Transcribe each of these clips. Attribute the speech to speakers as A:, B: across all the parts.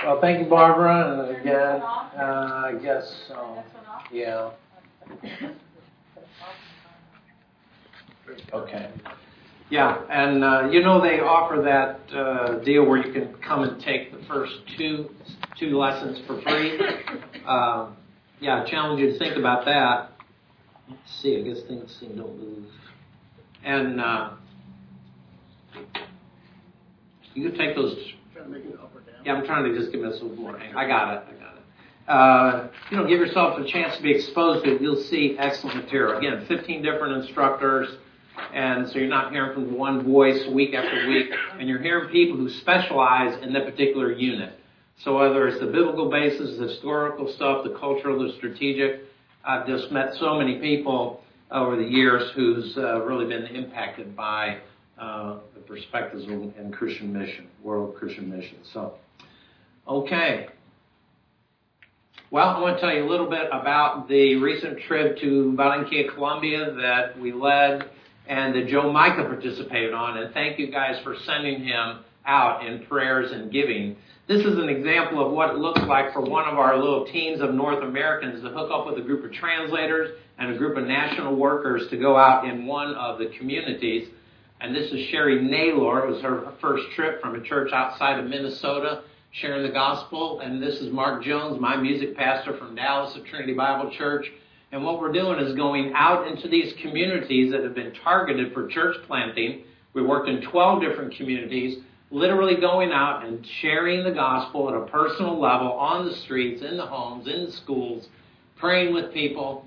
A: Well, thank you, Barbara. And again, I guess so. Yeah. Okay. Yeah, and they offer that deal where you can come and take the first two lessons for free. I challenge you to think about that. Let's see, I guess things seem to move. And you can take those.
B: Trying to make it up or down.
A: Yeah, I'm trying to just give us a little more. I got it. Give yourself a chance to be exposed to it. You'll see excellent material. Again, 15 different instructors. And so you're not hearing from one voice week after week, and you're hearing people who specialize in that particular unit. So whether it's the biblical basis, the historical stuff, the cultural, the strategic, I've just met so many people over the years who's really been impacted by the perspectives in Christian mission, world Christian mission. So, okay. Well, I want to tell you a little bit about the recent trip to Barranquilla, Colombia that we led and that Joe Micah participated on. And thank you guys for sending him out in prayers and giving. This is an example of what it looks like for one of our little teams of North Americans to hook up with a group of translators and a group of national workers to go out in one of the communities. And this is Sherry Naylor. It was her first trip from a church outside of Minnesota, sharing the gospel. And this is Mark Jones, my music pastor from Dallas of Trinity Bible Church. And what we're doing is going out into these communities that have been targeted for church planting. We worked in 12 different communities, literally going out and sharing the gospel at a personal level on the streets, in the homes, in the schools, praying with people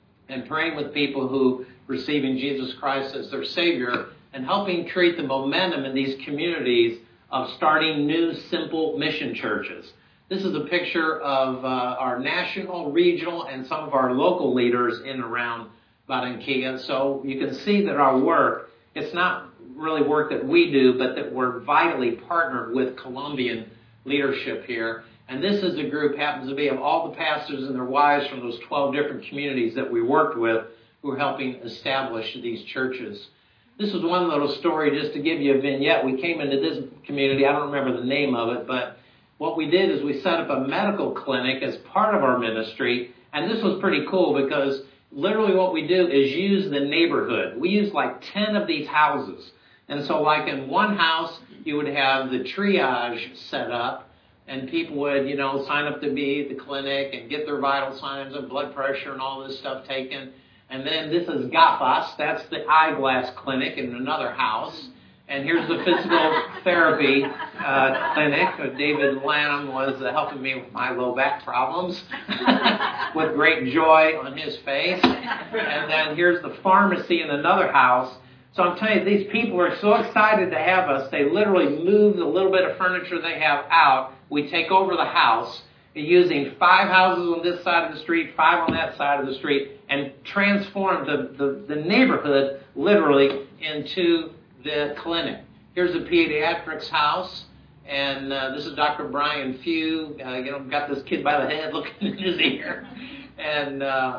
A: who receiving Jesus Christ as their Savior, and helping create the momentum in these communities of starting new, simple mission churches. This is a picture of our national, regional, and some of our local leaders in and around Barranquilla. So you can see that our work, it's not really work that we do, but that we're vitally partnered with Colombian leadership here. And this is a group, happens to be of all the pastors and their wives from those 12 different communities that we worked with who are helping establish these churches. This was one little story just to give you a vignette. We came into this community, I don't remember the name of it, but what we did is we set up a medical clinic as part of our ministry, and this was pretty cool because literally what we do is use the neighborhood. We use like 10 of these houses. And so like in one house, you would have the triage set up, and people would, sign up to be at the clinic and get their vital signs and blood pressure and all this stuff taken. And then this is Gafas, that's the eyeglass clinic in another house. And here's the physical therapy clinic. David Lanham was helping me with my low back problems with great joy on his face. And then here's the pharmacy in another house. So I'm telling you, these people are so excited to have us. They literally move the little bit of furniture they have out. We take over the house using 5 houses on this side of the street, 5 on that side of the street, and transform the neighborhood literally into the clinic. Here's the pediatrics house, and this is Dr. Brian Few. Got this kid by the head looking in his ear. And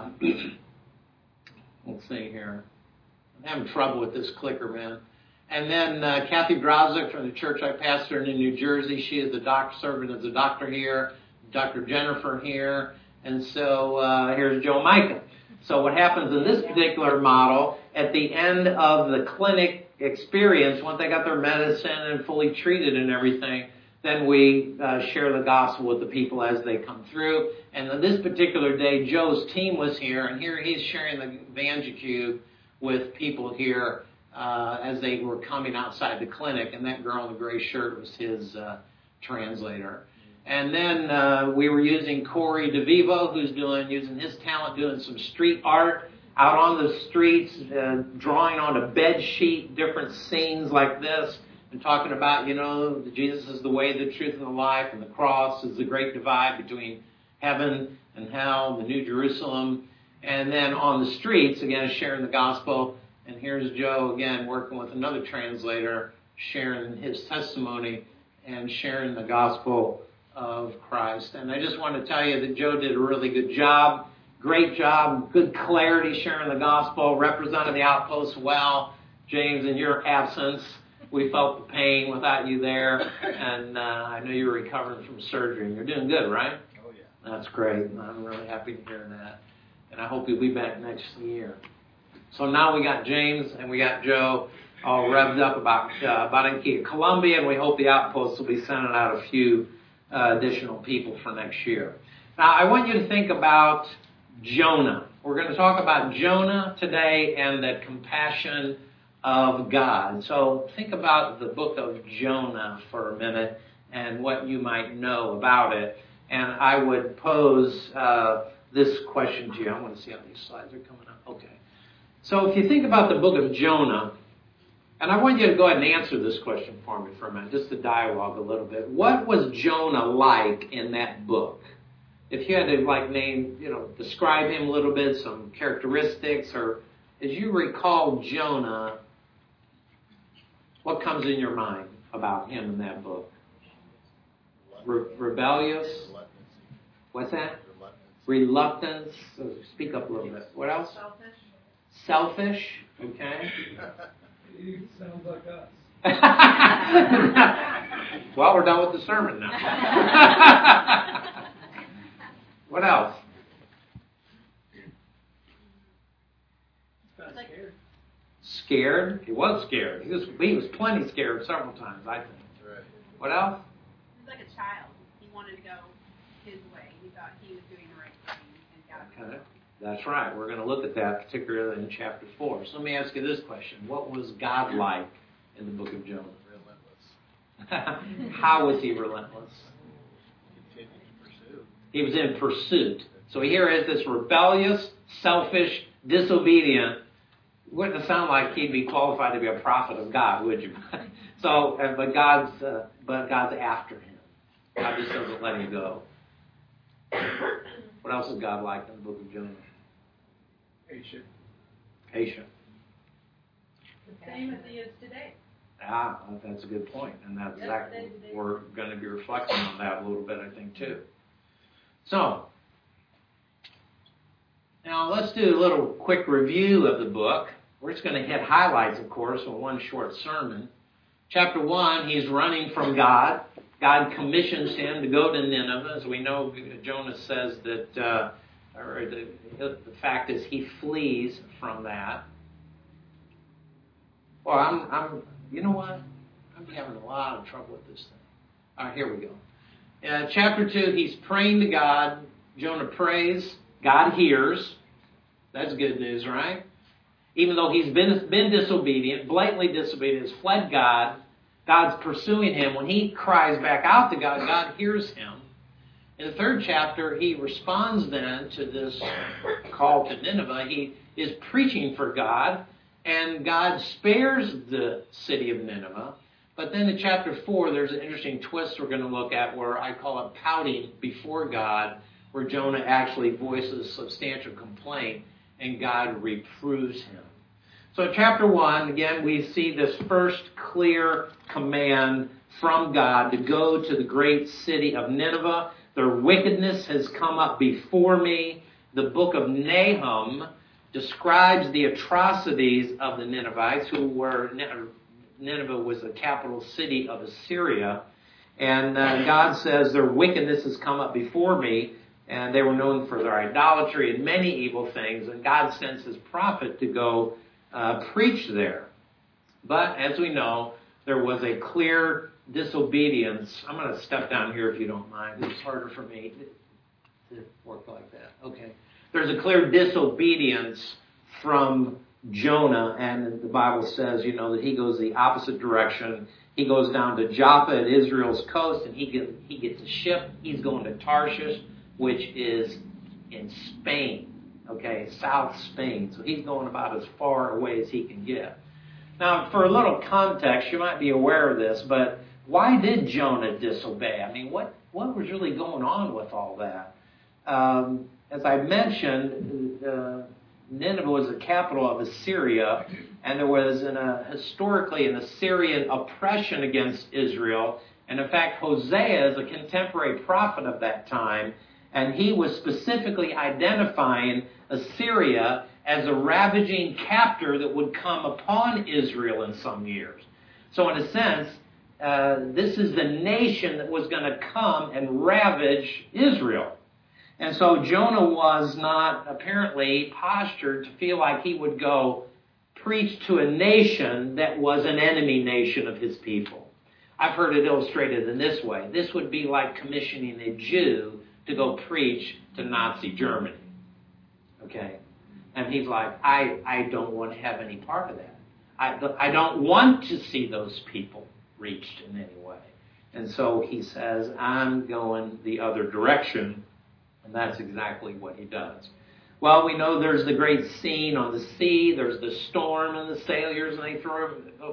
A: let's see here. I'm having trouble with this clicker, man. And then Kathy Drozduk from the church I pastor in New Jersey. She is serving as a doctor here. Dr. Jennifer here. And so here's Joe Micah. So what happens in this particular model, at the end of the clinic experience, once they got their medicine and fully treated and everything, then we share the gospel with the people as they come through. And on this particular day, Joe's team was here, and here he's sharing the Evangicube with people here as they were coming outside the clinic, and that girl in the gray shirt was his translator. And then we were using Corey DeVivo, who's using his talent, doing some street art out on the streets, drawing on a bed sheet, different scenes like this, and talking about, Jesus is the way, the truth, and the life, and the cross is the great divide between heaven and hell, the New Jerusalem. And then on the streets, again, sharing the gospel. And here's Joe, again, working with another translator, sharing his testimony and sharing the gospel of Christ. And I just want to tell you that Joe did a really good job. Great job, good clarity sharing the gospel, represented the outpost well. James, in your absence, we felt the pain without you there, and I know you're recovering from surgery. You're doing good, right?
B: Oh, yeah.
A: That's great. I'm really happy to hear that. And I hope you'll be back next year. So now we got James and we got Joe all revved up about Columbia, and we hope the Outpost will be sending out a few additional people for next year. Now, I want you to think about Jonah. We're going to talk about Jonah today and the compassion of God. So think about the book of Jonah for a minute and what you might know about it. And I would pose this question to you. I want to see how these slides are coming up. Okay. So if you think about the book of Jonah, and I want you to go ahead and answer this question for me for a minute, just to dialogue a little bit. What was Jonah like in that book? If you had to describe him a little bit, some characteristics, or as you recall Jonah, what comes in your mind about him in that book? Rebellious? What's that? Reluctance. So speak up a little bit. What else? Selfish. Okay.
B: He sounds like us.
A: Well, we're done with the sermon now. What else? Scared? He was scared. He was plenty scared several times, I think.
B: Right.
A: What else?
C: He was like a child. He wanted to go his way. He thought he was doing the right thing, and God was
A: Okay. That's right. We're going to look at that particularly in chapter 4. So let me ask you this question. What was God like in the book of Jonah?
B: Relentless.
A: How was he relentless?
B: Continued to pursue.
A: He was in pursuit. So here is this rebellious, selfish, disobedient. Wouldn't sound like he'd be qualified to be a prophet of God, would you? But God's after him. God just doesn't let him go. What else is God like in the book of Jonah? Patient.
C: the same as he is today.
A: That's a good point. And that's exactly, we're going to be reflecting on that a little bit, I think, too. So, now let's do a little quick review of the book. We're just going to hit highlights, of course, with one short sermon. Chapter 1, he's running from God. God commissions him to go to Nineveh. As we know, Jonah says that, the fact is he flees from that. Well, you know what? I'm having a lot of trouble with this thing. All right, here we go. Chapter 2, he's praying to God. Jonah prays. God hears. That's good news, right? Even though he's been disobedient, blatantly disobedient, has fled God, God's pursuing him. When he cries back out to God, God hears him. In the 3rd chapter, he responds then to this call to Nineveh. He is preaching for God, and God spares the city of Nineveh. But then in chapter 4, there's an interesting twist we're going to look at where I call it pouting before God, where Jonah actually voices substantial complaint and God reproves him. So in chapter 1, again, we see this first clear command from God to go to the great city of Nineveh. Their wickedness has come up before me. The book of Nahum describes the atrocities of the Ninevites, who were, Nineveh was the capital city of Assyria. And God says their wickedness has come up before me. And they were known for their idolatry and many evil things. And God sends his prophet to go preach there. But as we know, there was a clear disobedience. I'm going to step down here if you don't mind. It's harder for me to work like that. Okay. There's a clear disobedience from Jonah, and the Bible says, that he goes the opposite direction. He goes down to Joppa at Israel's coast, and he gets a ship. He's going to Tarshish, which is in Spain, okay, South Spain. So he's going about as far away as he can get. Now, for a little context, you might be aware of this, but why did Jonah disobey? I mean, what was really going on with all that? As I mentioned, Nineveh was the capital of Assyria, and there was historically an Assyrian oppression against Israel. And in fact, Hosea is a contemporary prophet of that time, and he was specifically identifying Assyria as a ravaging captor that would come upon Israel in some years. So in a sense, this is the nation that was going to come and ravage Israel. And so Jonah was not apparently postured to feel like he would go preach to a nation that was an enemy nation of his people. I've heard it illustrated in this way. This would be like commissioning a Jew to go preach to Nazi Germany. Okay? And he's like, I don't want to have any part of that. I don't want to see those people reached in any way. And so he says, I'm going the other direction. And that's exactly what he does. Well, we know there's the great scene on the sea. There's the storm and the sailors, and they throw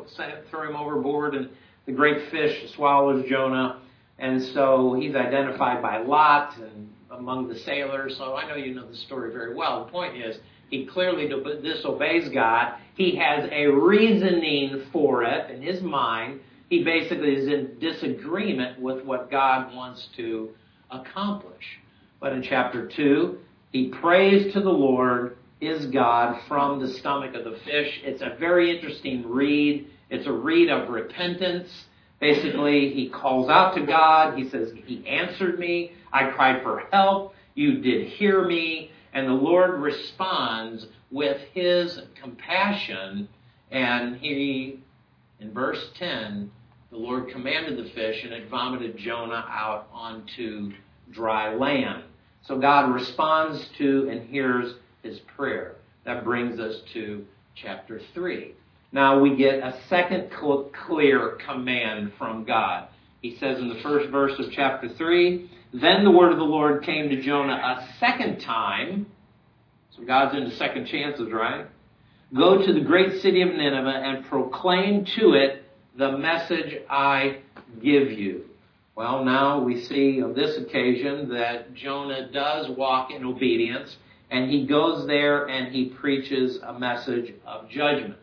A: him overboard, and the great fish swallows Jonah. And so he's identified by Lot and among the sailors. So I know you know the story very well. The point is, he clearly disobeys God. He has a reasoning for it in his mind. He basically is in disagreement with what God wants to accomplish. But in chapter 2, he prays to the Lord, his God, from the stomach of the fish. It's a very interesting read. It's a read of repentance. Basically, he calls out to God. He says, he answered me. I cried for help. You did hear me. And the Lord responds with his compassion. And he, in verse 10, the Lord commanded the fish, and it vomited Jonah out onto dry land. So God responds to and hears his prayer. That brings us to chapter 3. Now we get a second clear command from God. He says in the first verse of chapter 3, then the word of the Lord came to Jonah a second time. So God's into second chances, right? Go to the great city of Nineveh and proclaim to it the message I give you. Well, now we see on this occasion that Jonah does walk in obedience, and he goes there and he preaches a message of judgment.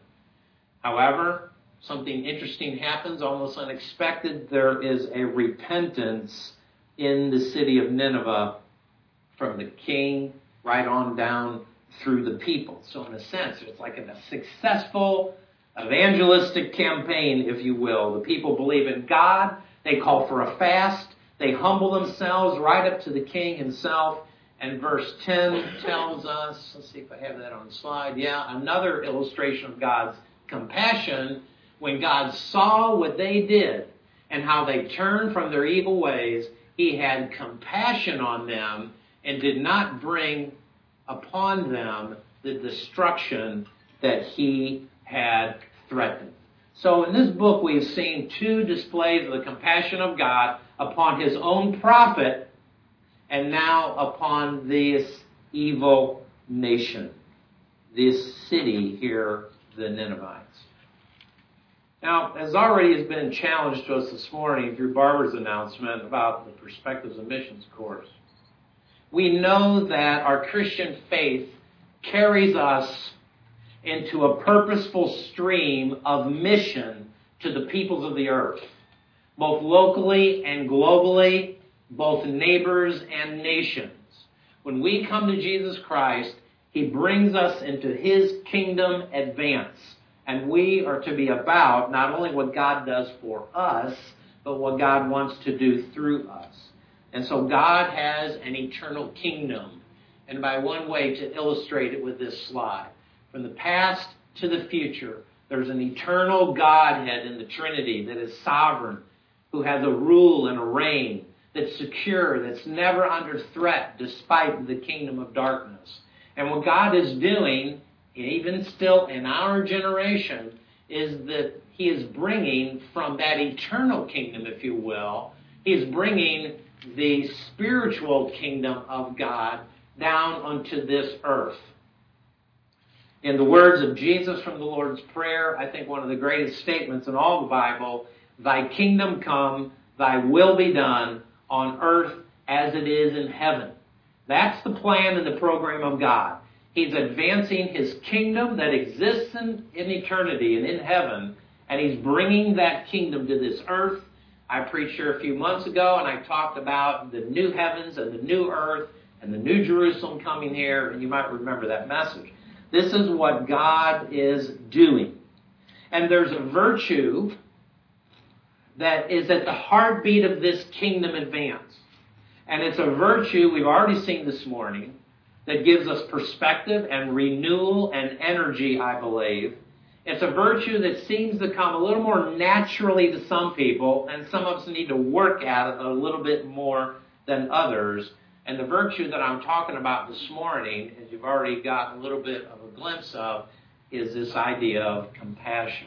A: However, something interesting happens, almost unexpected. There is a repentance in the city of Nineveh from the king right on down through the people. So in a sense, it's like a successful evangelistic campaign, if you will. The people believe in God. They call for a fast. They humble themselves right up to the king himself. And verse 10 tells us, let's see if I have that on the slide. Yeah, another illustration of God's compassion. When God saw what they did and how they turned from their evil ways, he had compassion on them and did not bring upon them the destruction that he had threatened. So in this book, we've seen two displays of the compassion of God upon his own prophet and now upon this evil nation, this city here, the Ninevites. Now, as already has been challenged to us this morning through Barbara's announcement about the Perspectives of Missions course, we know that our Christian faith carries us into a purposeful stream of mission to the peoples of the earth, both locally and globally, both neighbors and nations. When we come to Jesus Christ, he brings us into his kingdom advance. And we are to be about not only what God does for us, but what God wants to do through us. And so God has an eternal kingdom. And by one way to illustrate it with this slide, from the past to the future, there's an eternal Godhead in the Trinity that is sovereign, who has a rule and a reign, that's secure, that's never under threat despite the kingdom of darkness. And what God is doing, even still in our generation, is that he is bringing from that eternal kingdom, if you will, he is bringing the spiritual kingdom of God down onto this earth. In the words of Jesus from the Lord's Prayer, I think one of the greatest statements in all the Bible, thy kingdom come, thy will be done on earth as it is in heaven. That's the plan and the program of God. He's advancing his kingdom that exists in eternity and in heaven, and he's bringing that kingdom to this earth. I preached here a few months ago, and I talked about the new heavens and the new earth and the new Jerusalem coming here, and you might remember that message. This is what God is doing. And there's a virtue that is at the heartbeat of this kingdom advance. And it's a virtue we've already seen this morning that gives us perspective and renewal and energy, I believe. It's a virtue that seems to come a little more naturally to some people, and some of us need to work at it a little bit more than others. And the virtue that I'm talking about this morning, as you've already gotten a little bit of a glimpse of, is this idea of compassion.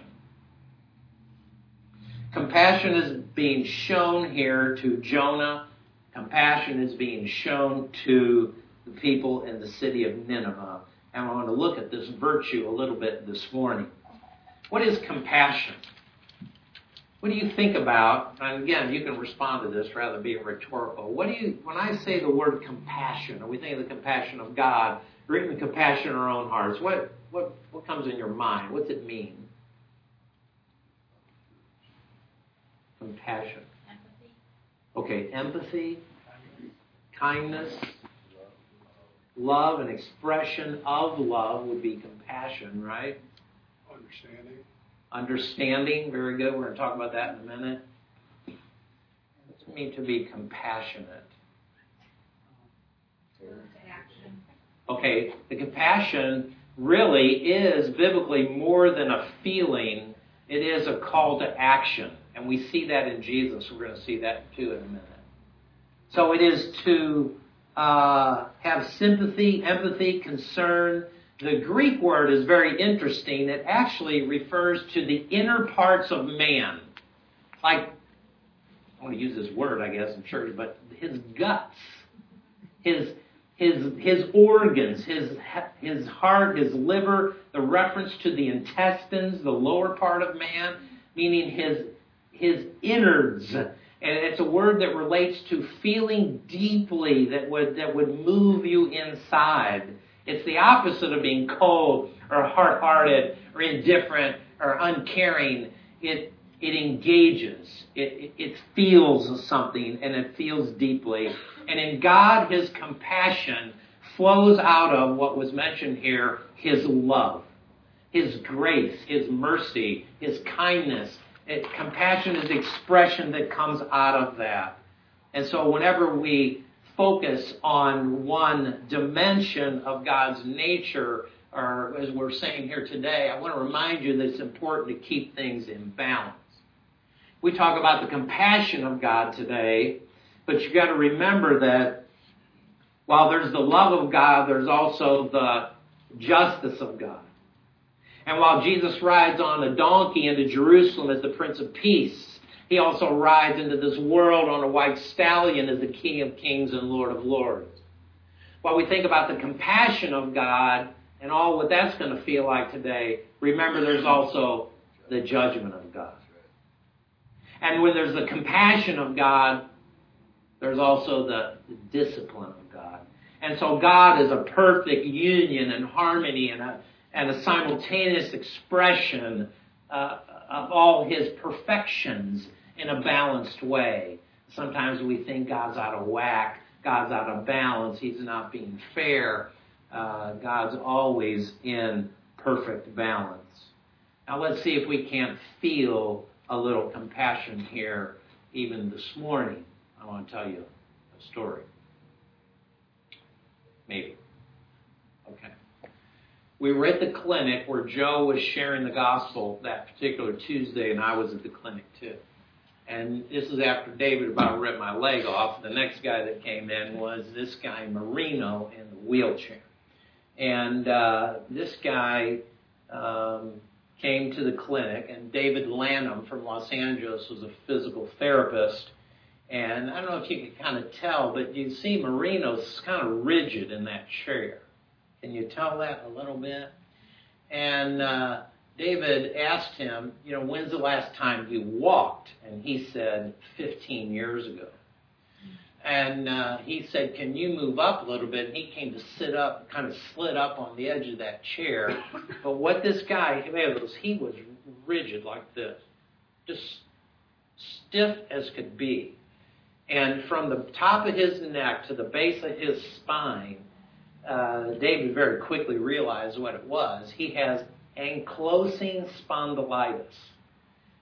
A: Compassion is being shown here to Jonah. Compassion is being shown to the people in the city of Nineveh. And I want to look at this virtue a little bit this morning. What is compassion? What do you think about? And again, you can respond to this rather than being rhetorical. When I say the word compassion, or we think of the compassion of God, or even compassion in our own hearts, what comes in your mind? What's it mean? Compassion.
C: Empathy.
A: Okay, empathy, kindness, love, an expression of love would be compassion, right? Understanding, very good. We're going to talk about that in a minute. What does it mean to be compassionate? Okay, the compassion really is biblically more than a feeling. It is a call to action. And we see that in Jesus. We're going to see that too in a minute. So it is to have sympathy, empathy, concern. The Greek word is very interesting. It actually refers to the inner parts of man. Like, I want to use this word, I guess, in church, but his guts, his organs, his heart, his liver, the reference to the intestines, the lower part of man, meaning his innards. And it's a word that relates to feeling deeply, that would move you inside. It's the opposite of being cold or hard-hearted or indifferent or uncaring. It engages. It feels something, and it feels deeply. And in God, His compassion flows out of what was mentioned here, His love, His grace, His mercy, His kindness. Compassion is the expression that comes out of that. And so whenever we focus on one dimension of God's nature, or as we're saying here today, I want to remind you that it's important to keep things in balance. We talk about the compassion of God today, but you've got to remember that while there's the love of God, there's also the justice of God. And while Jesus rides on a donkey into Jerusalem as the Prince of Peace, He also rides into this world on a white stallion as the King of Kings and Lord of Lords. While we think about the compassion of God and all what that's going to feel like today, remember there's also the judgment of God. And when there's the compassion of God, there's also the discipline of God. And so God is a perfect union and harmony and a simultaneous expression of all His perfections in a balanced way. Sometimes we think God's out of whack, God's out of balance, He's not being fair. God's always in perfect balance. Now let's see if we can't feel a little compassion here even this morning. I want to tell you a story. Maybe. Okay. We were at the clinic where Joe was sharing the gospel that particular Tuesday, and I was at the clinic too. And this is after David about ripped my leg off. The next guy that came in was this guy, Marino, in the wheelchair. And this guy came to the clinic, and David Lanham from Los Angeles was a physical therapist. And I don't know if you can kind of tell, but you see Marino's kind of rigid in that chair. Can you tell that a little bit? And David asked him, when's the last time you walked? And he said, 15 years ago. And he said, can you move up a little bit? And he came to sit up, kind of slid up on the edge of that chair. But what this guy was, he was rigid like this, just stiff as could be. And from the top of his neck to the base of his spine, David very quickly realized what it was. He has ankylosing spondylitis.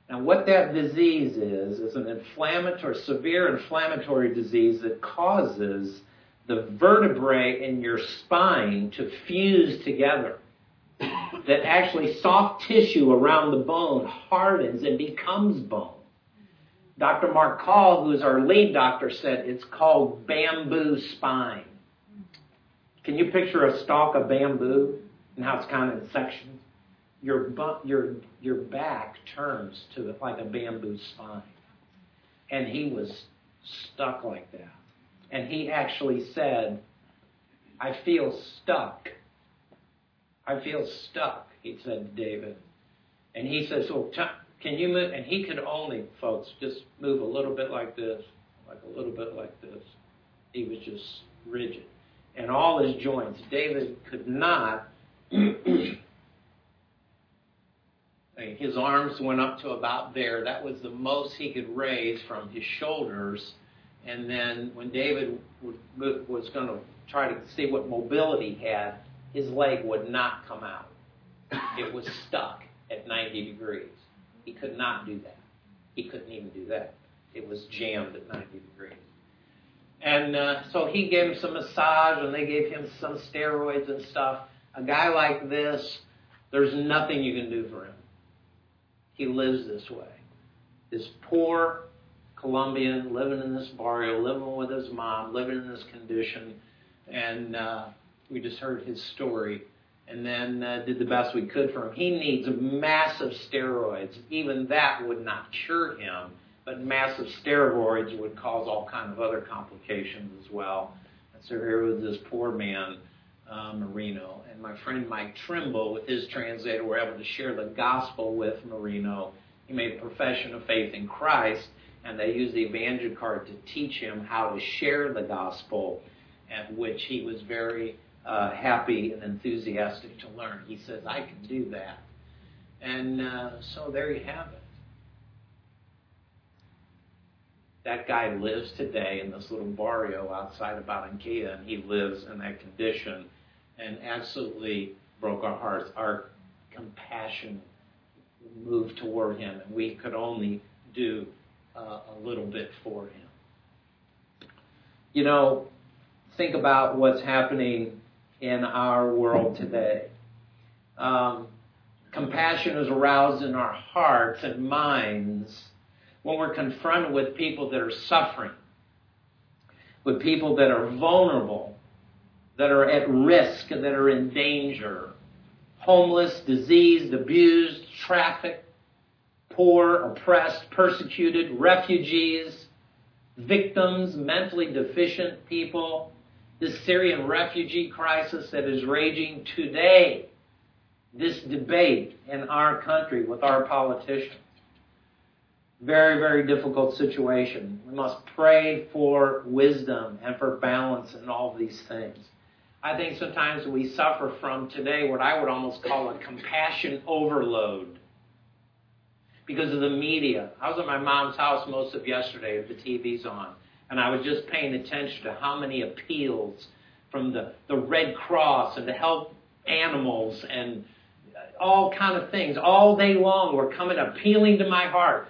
A: Now, what that disease is an inflammatory, severe inflammatory disease that causes the vertebrae in your spine to fuse together. That actually soft tissue around the bone hardens and becomes bone. Dr. Mark Call, who is our lead doctor, said it's called bamboo spine. Can you picture a stalk of bamboo and how it's kind of in sections? Your back turns to like a bamboo spine. And he was stuck like that. And he actually said, I feel stuck. I feel stuck, he said to David. And he says, well, can you move? And he could only, folks, just move a little bit like this, like a little bit like this. He was just rigid. And all his joints, David could not, his arms went up to about there. That was the most he could raise from his shoulders. And then when David was going to try to see what mobility he had, his leg would not come out. It was stuck at 90 degrees. He could not do that. He couldn't even do that. It was jammed at 90 degrees. And so he gave him some massage, and they gave him some steroids and stuff. A guy like this, there's nothing you can do for him. He lives this way. This poor Colombian living in this barrio, living with his mom, living in this condition. And we just heard his story and then did the best we could for him. He needs massive steroids. Even that would not cure him, but massive steroids would cause all kinds of other complications as well. And so here was this poor man, Marino. And my friend Mike Trimble, with his translator, were able to share the gospel with Marino. He made a profession of faith in Christ, and they used the Evangel card to teach him how to share the gospel, at which he was very happy and enthusiastic to learn. He says, I can do that. And so there you have it. That guy lives today in this little barrio outside of Barranquilla, and he lives in that condition and absolutely broke our hearts. Our compassion moved toward him, and we could only do a little bit for him. You know, think about what's happening in our world today. Compassion is aroused in our hearts and minds when we're confronted with people that are suffering, with people that are vulnerable, that are at risk, and that are in danger, homeless, diseased, abused, trafficked, poor, oppressed, persecuted, refugees, victims, mentally deficient people, this Syrian refugee crisis that is raging today, this debate in our country with our politicians. Very, very difficult situation. We must pray for wisdom and for balance in all of these things. I think sometimes we suffer from today what I would almost call a compassion overload because of the media. I was at my mom's house most of yesterday, the TV's on, and I was just paying attention to how many appeals from the Red Cross and to help animals and all kind of things all day long were coming appealing to my heart.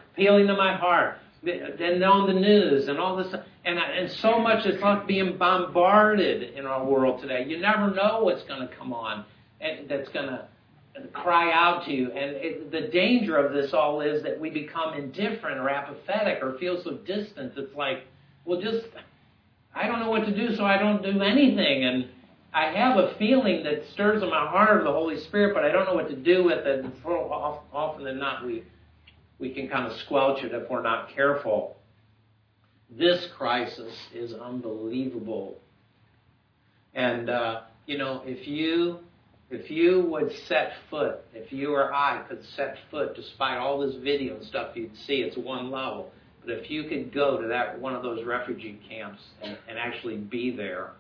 A: And on the news and all this, and so much is like being bombarded in our world today. You never know what's going to come on and that's going to cry out to you. And the danger of this all is that we become indifferent or apathetic or feel so distant. It's like, well, I don't know what to do, so I don't do anything. And I have a feeling that stirs in my heart of the Holy Spirit, but I don't know what to do with it. And often than not, we can kind of squelch it if we're not careful. This crisis is unbelievable. And, if you would set foot, if you or I could set foot, despite all this video and stuff you'd see, it's one level. But if you could go to one of those refugee camps and actually be there,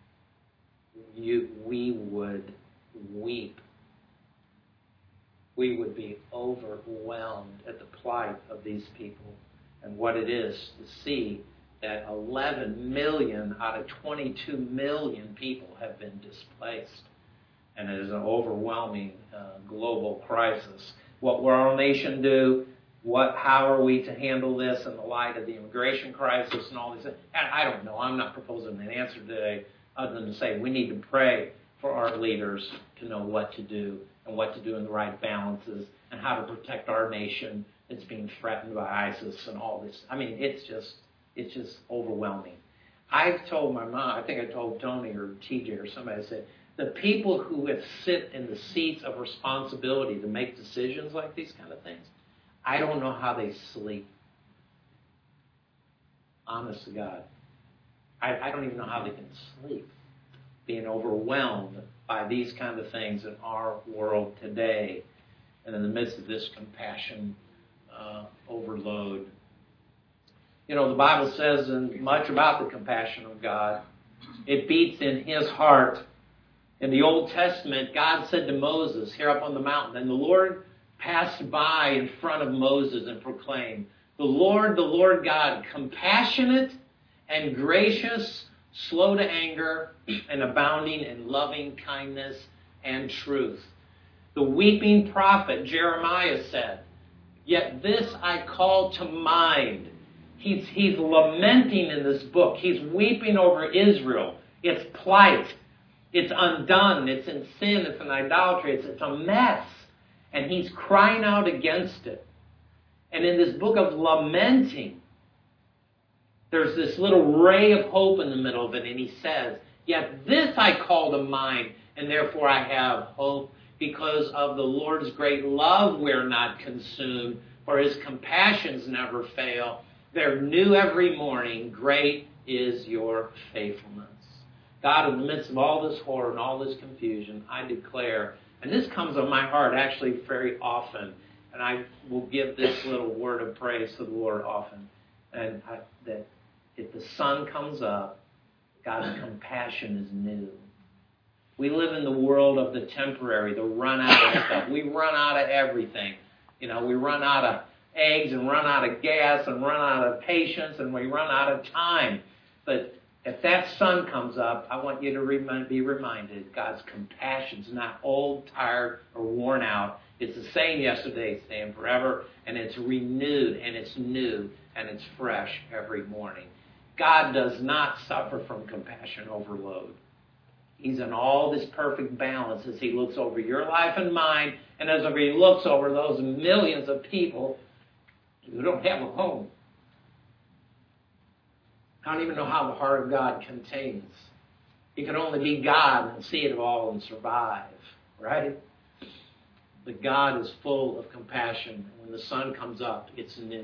A: we would weep. We would be overwhelmed at the plight of these people and what it is to see that 11 million out of 22 million people have been displaced. And it is an overwhelming global crisis. What will our nation do? How are we to handle this in the light of the immigration crisis and all these things? And I don't know. I'm not proposing an answer today other than to say we need to pray for our leaders to know what to do and what to do in the right balances and how to protect our nation that's being threatened by ISIS and all this. I mean, it's just overwhelming. I've told my mom, I think I told Tony or TJ or somebody, I said, the people who have sit in the seats of responsibility to make decisions like these kind of things, I don't know how they sleep. Honest to God. I don't even know how they can sleep, being overwhelmed by these kind of things in our world today and in the midst of this compassion overload. You know, the Bible says much about the compassion of God. It beats in his heart. In the Old Testament, God said to Moses here up on the mountain, and the Lord passed by in front of Moses and proclaimed, the Lord God, compassionate and gracious, slow to anger, and abounding in loving kindness and truth. The weeping prophet Jeremiah said, yet this I call to mind. He's lamenting in this book. He's weeping over Israel, its plight. It's undone. It's in sin. It's in idolatry. It's a mess. And he's crying out against it. And in this book of lamenting, there's this little ray of hope in the middle of it. And he says, yet this I call to mind, and therefore I have hope. Because of the Lord's great love we're not consumed, for his compassions never fail. They're new every morning. Great is your faithfulness. God, in the midst of all this horror and all this confusion, I declare, and this comes on my heart actually very often, and I will give this little word of praise to the Lord often, and that if the sun comes up, God's compassion is new. We live in the world of the temporary, the run out of stuff. We run out of everything. You know, we run out of eggs and run out of gas and run out of patience and we run out of time. But if that sun comes up, I want you to be reminded God's compassion's not old, tired, or worn out. It's the same yesterday, today, and forever, and it's renewed, and it's new, and it's fresh every morning. God does not suffer from compassion overload. He's in all this perfect balance as he looks over your life and mine, and as he looks over those millions of people who don't have a home. I don't even know how the heart of God contains. He can only be God and see it all and survive, right? But God is full of compassion. When the sun comes up, it's new.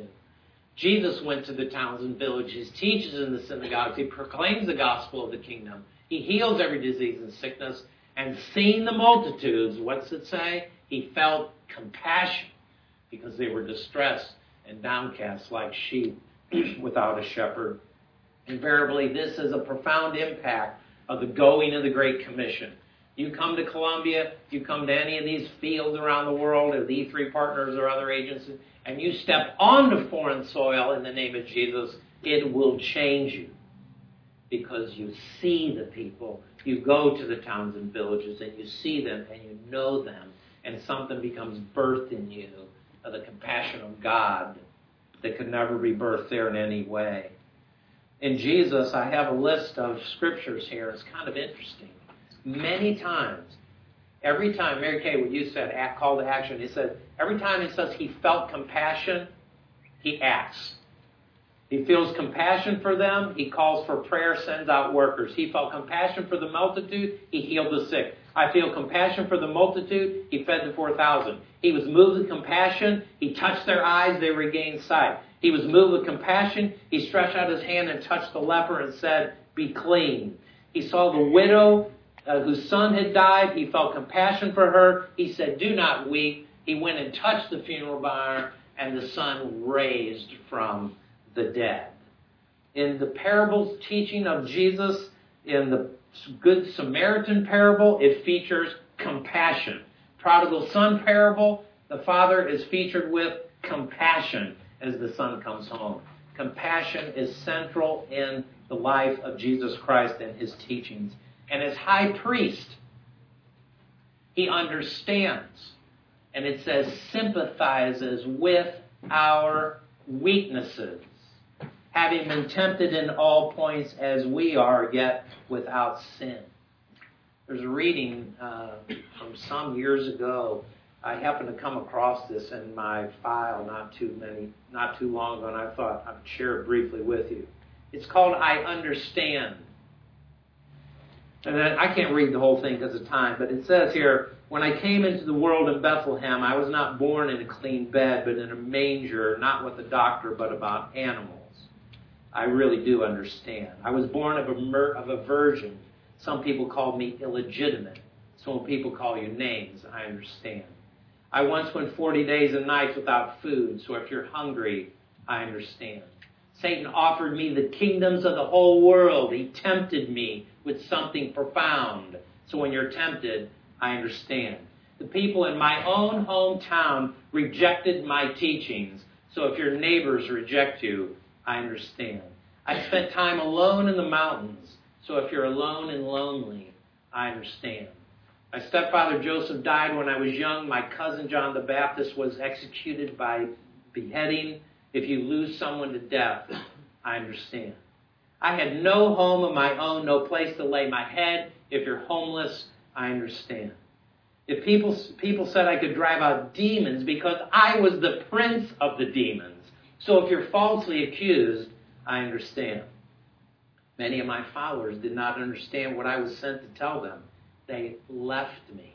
A: Jesus went to the towns and villages, teaches in the synagogues, he proclaims the gospel of the kingdom. He heals every disease and sickness. And seeing the multitudes, what's it say? He felt compassion because they were distressed and downcast like sheep without a shepherd. Invariably, this is a profound impact of the going of the Great Commission. You come to Columbia, you come to any of these fields around the world, or the E3 Partners or other agencies, and you step onto foreign soil in the name of Jesus, it will change you. Because you see the people. You go to the towns and villages and you see them and you know them. And something becomes birthed in you of the compassion of God that could never be birthed there in any way. In Jesus, I have a list of scriptures here. It's kind of interesting. Many times, every time, Mary Kay, when you said call to action, he said, every time he says he felt compassion, he acts. He feels compassion for them. He calls for prayer, sends out workers. He felt compassion for the multitude. He healed the sick. I feel compassion for the multitude. He fed the 4,000. He was moved with compassion. He touched their eyes. They regained sight. He was moved with compassion. He stretched out his hand and touched the leper and said, be clean. He saw the widow whose son had died. He felt compassion for her. He said, do not weep. He went and touched the funeral pyre, and the son raised from the dead. In the parables teaching of Jesus, in the Good Samaritan parable, it features compassion. Prodigal son parable, the father is featured with compassion as the son comes home. Compassion is central in the life of Jesus Christ and his teachings. And as high priest, he understands, and it says sympathizes with our weaknesses, having been tempted in all points as we are, yet without sin. There's a reading from some years ago. I happened to come across this in my file not too long ago, and I thought I'd share it briefly with you. It's called I Understand. And I can't read the whole thing because of time, but it says here, when I came into the world in Bethlehem, I was not born in a clean bed, but in a manger, not with a doctor, but about animals. I really do understand. I was born of a virgin. Some people called me illegitimate. So when people call you names, I understand. I once went 40 days and nights without food, so if you're hungry, I understand. Satan offered me the kingdoms of the whole world. He tempted me with something profound. So when you're tempted, I understand. The people in my own hometown rejected my teachings. So if your neighbors reject you, I understand. I spent time alone in the mountains. So if you're alone and lonely, I understand. My stepfather Joseph died when I was young. My cousin John the Baptist was executed by beheading. If you lose someone to death, I understand. I had no home of my own, no place to lay my head. If you're homeless, I understand. If people said I could drive out demons because I was the prince of the demons. So if you're falsely accused, I understand. Many of my followers did not understand what I was sent to tell them. They left me.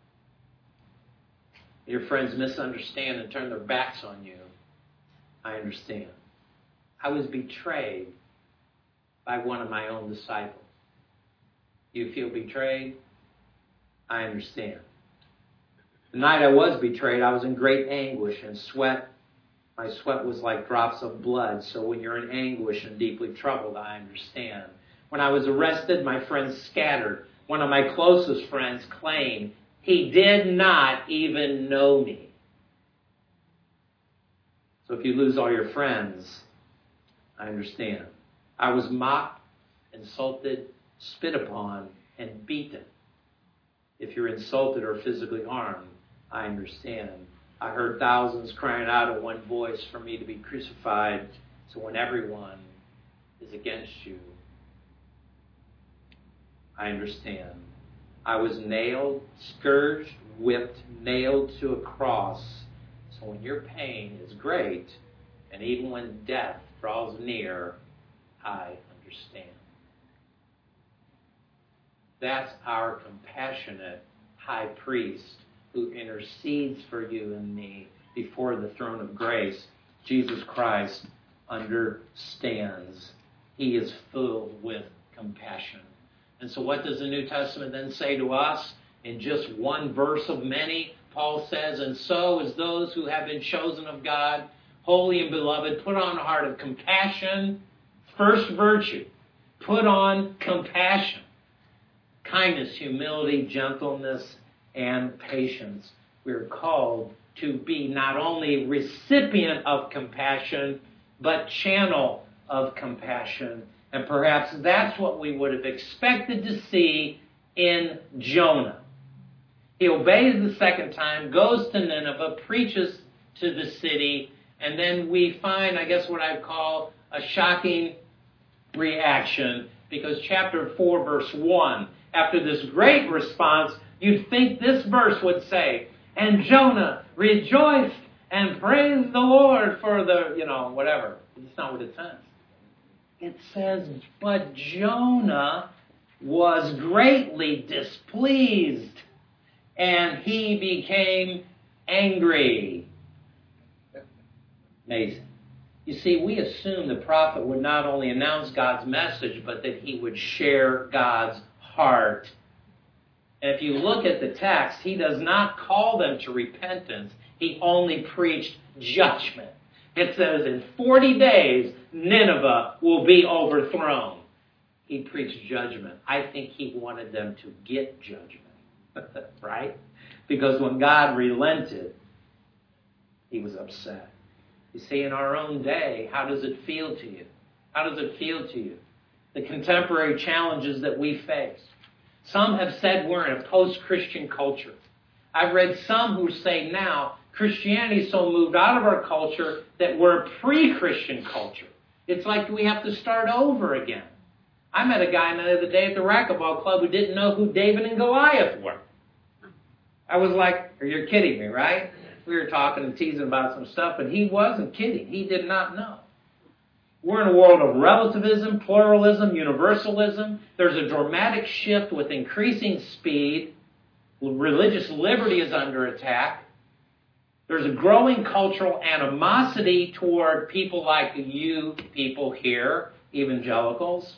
A: Your friends misunderstand and turn their backs on you. I understand. I was betrayed by one of my own disciples. You feel betrayed? I understand. The night I was betrayed, I was in great anguish and sweat. My sweat was like drops of blood. So when you're in anguish and deeply troubled, I understand. When I was arrested, my friends scattered. One of my closest friends claimed he did not even know me. So if you lose all your friends, I understand. I was mocked, insulted, spit upon, and beaten. If you're insulted or physically harmed, I understand. I heard thousands crying out in one voice for me to be crucified. So when everyone is against you, I understand. I was nailed, scourged, whipped, nailed to a cross. So when your pain is great, and even when death draws near, I understand. That's our compassionate high priest who intercedes for you and me before the throne of grace. Jesus Christ understands. He is filled with compassion. And so what does the New Testament then say to us? In just one verse of many, Paul says, and so as those who have been chosen of God, holy and beloved, put on a heart of compassion, first virtue. Put on compassion, kindness, humility, gentleness, and patience. We're called to be not only recipient of compassion, but channel of compassion. And perhaps that's what we would have expected to see in Jonah. He obeys the second time, goes to Nineveh, preaches to the city, and then we find, I guess what I'd call a shocking reaction, because chapter 4, verse 1, after this great response, you'd think this verse would say, and Jonah rejoiced and praised the Lord for the, whatever. It's not what it says. It says, but Jonah was greatly displeased, and he became angry. Amazing. You see, we assume the prophet would not only announce God's message, but that he would share God's heart. And if you look at the text, he does not call them to repentance. He only preached judgment. It says in 40 days, Nineveh will be overthrown. He preached judgment. I think he wanted them to get judgment. Right? Because when God relented, he was upset. You see, in our own day, how does it feel to you? How does it feel to you? The contemporary challenges that we face. Some have said we're in a post-Christian culture. I've read some who say now Christianity so moved out of our culture that we're a pre-Christian culture. It's like we have to start over again. I met a guy the other day at the racquetball club who didn't know who David and Goliath were. I was like, you're kidding me, right? We were talking and teasing about some stuff, but he wasn't kidding. He did not know. We're in a world of relativism, pluralism, universalism. There's a dramatic shift with increasing speed. Religious liberty is under attack. There's a growing cultural animosity toward people like you people here, evangelicals.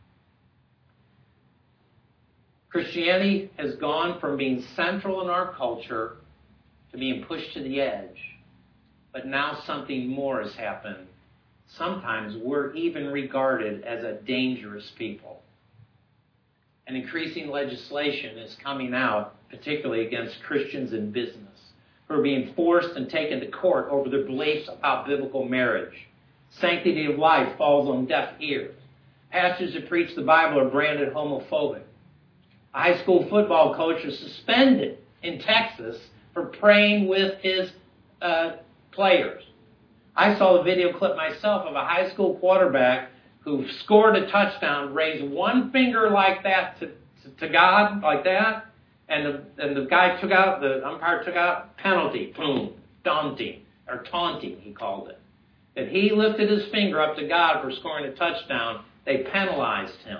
A: Christianity has gone from being central in our culture to being pushed to the edge. But now something more has happened. Sometimes we're even regarded as a dangerous people. And increasing legislation is coming out, particularly against Christians in business, who are being forced and taken to court over their beliefs about biblical marriage. Sanctity of life falls on deaf ears. Pastors who preach the Bible are branded homophobic. A high school football coach was suspended in Texas for praying with his players. I saw a video clip myself of a high school quarterback who scored a touchdown, raised one finger like that to God, like that, and the guy took out, the umpire took out penalty, boom, taunting, he called it. If he lifted his finger up to God for scoring a touchdown, they penalized him.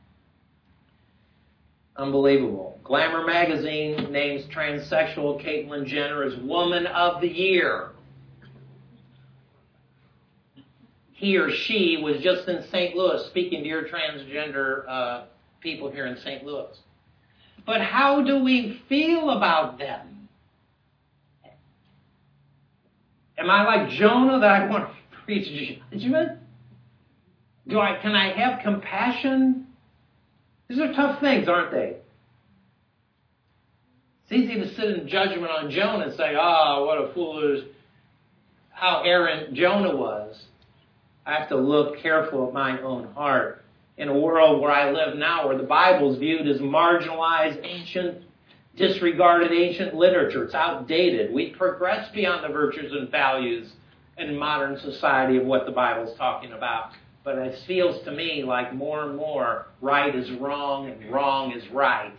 A: Unbelievable. Glamour magazine names transsexual Caitlyn Jenner as Woman of the Year. He or she was just in St. Louis speaking to your transgender people here in St. Louis. But how do we feel about them? Am I like Jonah that I want to preach judgment? Can I have compassion? These are tough things, aren't they? It's easy to sit in judgment on Jonah and say, what a foolish, how errant Jonah was. I have to look careful at my own heart. In a world where I live now, where the Bible is viewed as marginalized, ancient, disregarded ancient literature. It's outdated. We've progressed beyond the virtues and values in modern society of what the Bible is talking about. But it feels to me like more and more right is wrong and wrong is right.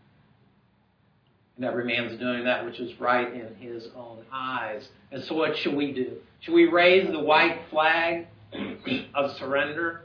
A: And every man's doing that which is right in his own eyes. And so what should we do? Should we raise the white flag of surrender?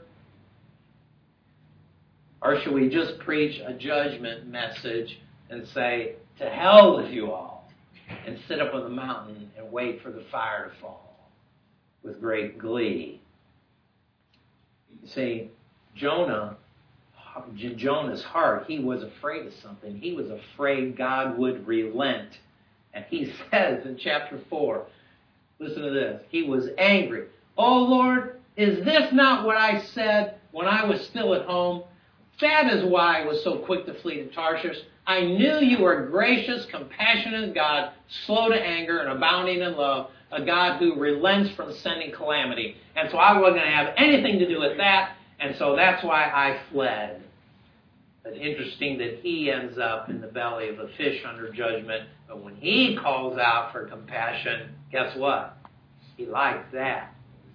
A: Or should we just preach a judgment message and say, to hell with you all, and sit up on the mountain and wait for the fire to fall with great glee? You see, Jonah's heart, he was afraid of something. He was afraid God would relent. And he says in chapter 4, listen to this, he was angry. Oh Lord, is this not what I said when I was still at home? That is why I was so quick to flee to Tarshish. I knew you were a gracious, compassionate God, slow to anger and abounding in love, a God who relents from sending calamity. And so I wasn't going to have anything to do with that, and so that's why I fled. But interesting that he ends up in the belly of a fish under judgment, but when he calls out for compassion, guess what? He likes that.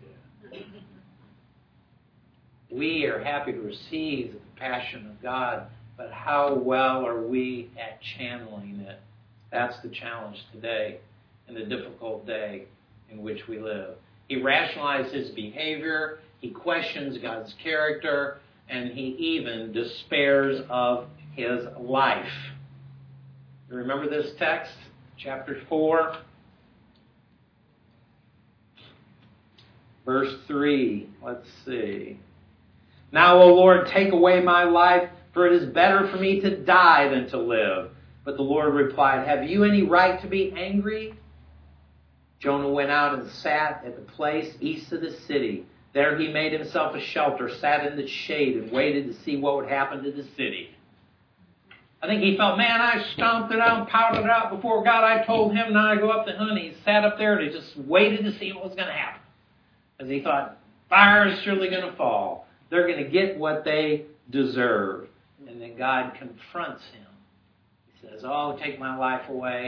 A: We are happy to receive the compassion of God, but how well are we at channeling it? That's the challenge today, in the difficult day in which we live. He rationalizes his behavior, he questions God's character, and he even despairs of his life. You remember this text? Chapter 4, verse 3. Let's see. Now, O Lord, take away my life, for it is better for me to die than to live. But the Lord replied, have you any right to be angry? Jonah went out and sat at the place east of the city. There he made himself a shelter, sat in the shade, and waited to see what would happen to the city. I think he felt, man, I stomped it out, pouted it out before God. I told him, now I go up to hunt. He sat up there and he just waited to see what was going to happen. As he thought, fire is surely going to fall. They're going to get what they deserve. And then God confronts him. He says, take my life away.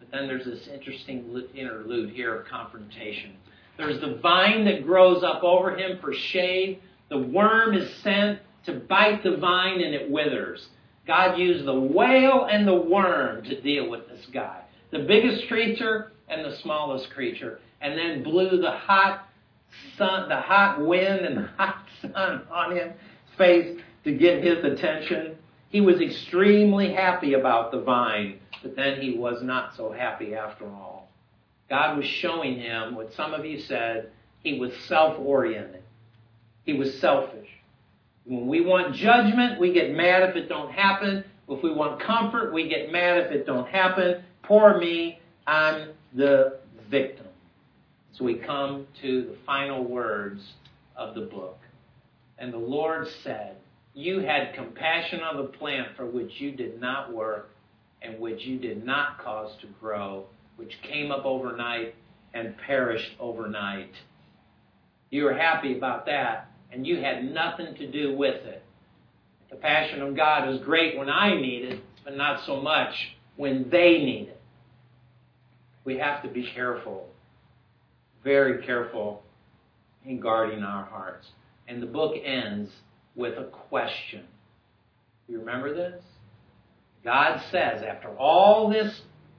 A: But then there's this interesting interlude here of confrontation. There's the vine that grows up over him for shade. The worm is sent to bite the vine and it withers. God used the whale and the worm to deal with this guy. The biggest creature and the smallest creature. And then blew the hot sun, the hot wind and the hot sun on his face to get his attention. He was extremely happy about the vine, but then he was not so happy after all. God was showing him what some of you said, he was self-oriented. He was selfish. When we want judgment, we get mad if it don't happen. If we want comfort, we get mad if it don't happen. Poor me, I'm the victim. So we come to the final words of the book. And the Lord said, you had compassion on the plant for which you did not work and which you did not cause to grow, which came up overnight and perished overnight. You were happy about that, and you had nothing to do with it. The passion of God is great when I need it, but not so much when they need it. We have to be careful, very careful in guarding our hearts. And the book ends with a question. You remember this? God says, after all this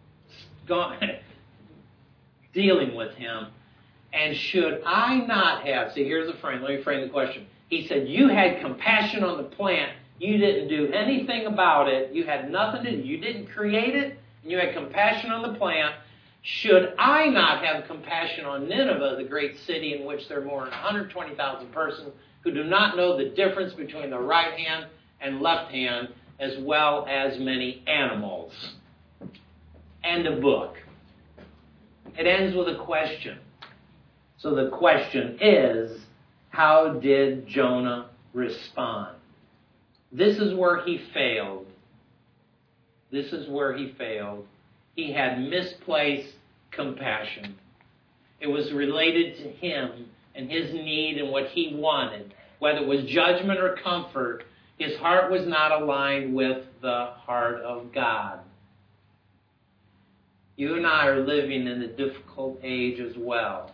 A: dealing with him, and should I not have, see, here's a frame, let me frame the question. He said, you had compassion on the plant, you didn't do anything about it, you had nothing to do, you didn't create it, and you had compassion on the plant. Should I not have compassion on Nineveh, the great city in which there are more than 120,000 persons who do not know the difference between the right hand and left hand, as well as many animals? End of book. It ends with a question. So the question is, how did Jonah respond? This is where he failed. This is where he failed. He had misplaced compassion. It was related to him and his need and what he wanted. Whether it was judgment or comfort, his heart was not aligned with the heart of God. You and I are living in a difficult age as well.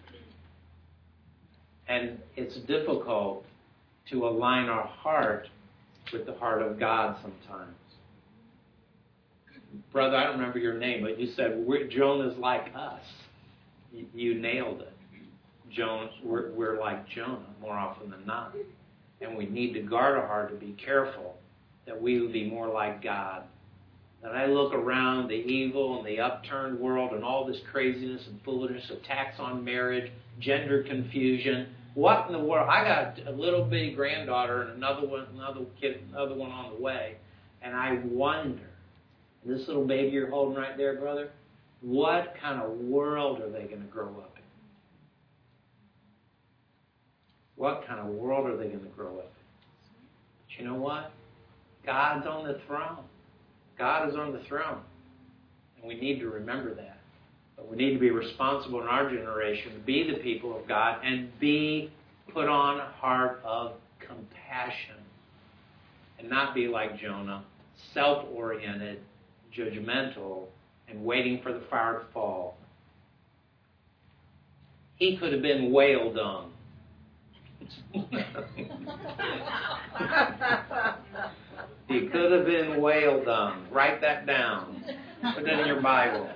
A: And it's difficult to align our heart with the heart of God sometimes. Brother, I don't remember your name, but you said Jonah's like us. You nailed it. We're like Jonah more often than not. And we need to guard our heart to be careful that we will be more like God. That I look around the evil and the upturned world and all this craziness and foolishness, attacks on marriage, gender confusion. What in the world? I got a little bitty granddaughter and another one on the way. And I wonder, this little baby you're holding right there, brother, what kind of world are they going to grow up in? What kind of world are they going to grow up in? But you know what? God's on the throne. God is on the throne. And we need to remember that. But we need to be responsible in our generation to be the people of God and be put on a heart of compassion. And not be like Jonah, self-oriented, judgmental, and waiting for the fire to fall. He could have been whale dung. He could have been whale dung. Write that down. Put it in your Bible.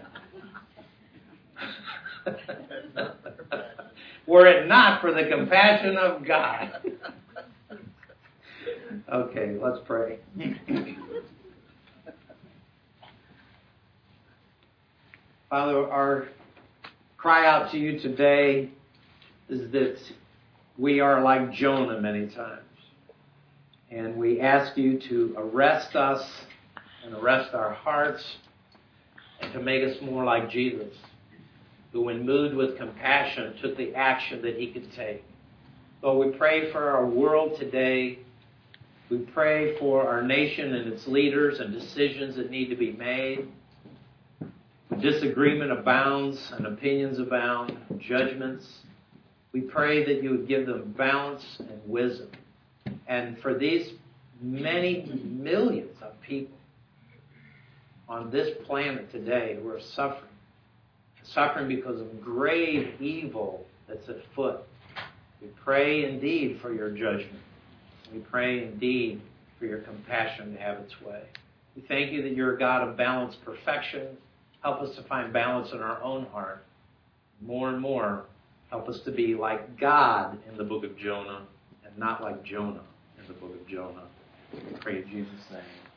A: Were it not for the compassion of God. Okay, let's pray. Father, our cry out to you today is that we are like Jonah many times. And we ask you to arrest us and arrest our hearts and to make us more like Jesus, who when moved with compassion took the action that he could take. Lord, we pray for our world today. We pray for our nation and its leaders and decisions that need to be made. Disagreement abounds and opinions abound, judgments. We pray that you would give them balance and wisdom. And for these many millions of people on this planet today who are suffering. Suffering because of grave evil that's afoot. We pray indeed for your judgment. We pray indeed for your compassion to have its way. We thank you that you're a God of balanced perfection. Help us to find balance in our own heart. More and more, help us to be like God in the book of Jonah and not like Jonah in the book of Jonah. We pray in Jesus' name.